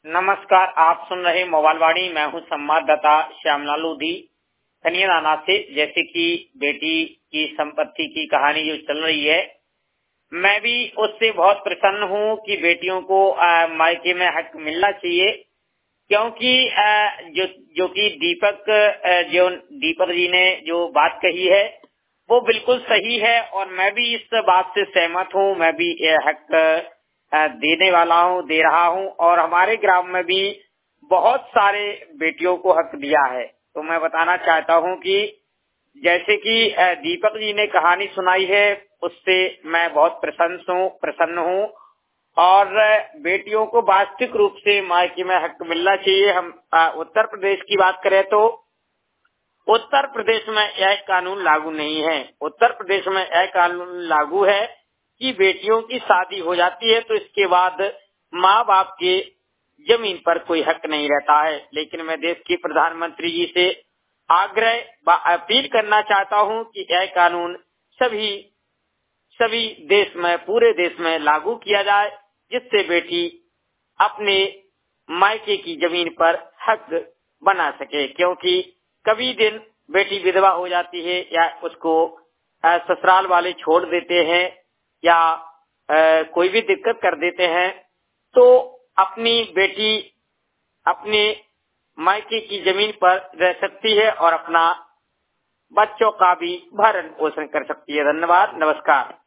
नमस्कार, आप सुन रहे मोबाइल वाणी। मैं हूं संवाददाता श्यामलाल लोधी कनियादाना से। जैसे कि बेटी की संपत्ति की कहानी जो चल रही है, मैं भी उससे बहुत प्रसन्न हूं कि बेटियों को मायके में हक मिलना चाहिए। क्योंकि जो जो कि दीपक जी ने जो बात कही है वो बिल्कुल सही है और मैं भी इस बात से सहमत हूं। मैं भी ये हक देने वाला हूं, दे रहा हूं और हमारे ग्राम में भी बहुत सारे बेटियों को हक दिया है। तो मैं बताना चाहता हूं कि जैसे कि दीपक जी ने कहानी सुनाई है, उससे मैं बहुत प्रसन्न हूं और बेटियों को वास्तविक रूप से मायके में हक मिलना चाहिए। हम उत्तर प्रदेश की बात करें तो उत्तर प्रदेश में यह कानून लागू नहीं है। उत्तर प्रदेश में यह कानून लागू है कि बेटियों की शादी हो जाती है तो इसके बाद माँ बाप के जमीन पर कोई हक नहीं रहता है। लेकिन मैं देश के प्रधानमंत्री जी से अपील करना चाहता हूँ कि यह कानून सभी देश में, पूरे देश में लागू किया जाए, जिससे बेटी अपने मायके की जमीन पर हक बना सके। क्योंकि कभी दिन बेटी विधवा हो जाती है या उसको ससुराल वाले छोड़ देते हैं या कोई भी दिक्कत कर देते हैं, तो अपनी बेटी अपने मायके की जमीन पर रह सकती है और अपना बच्चों का भी भरण पोषण कर सकती है। धन्यवाद, नमस्कार।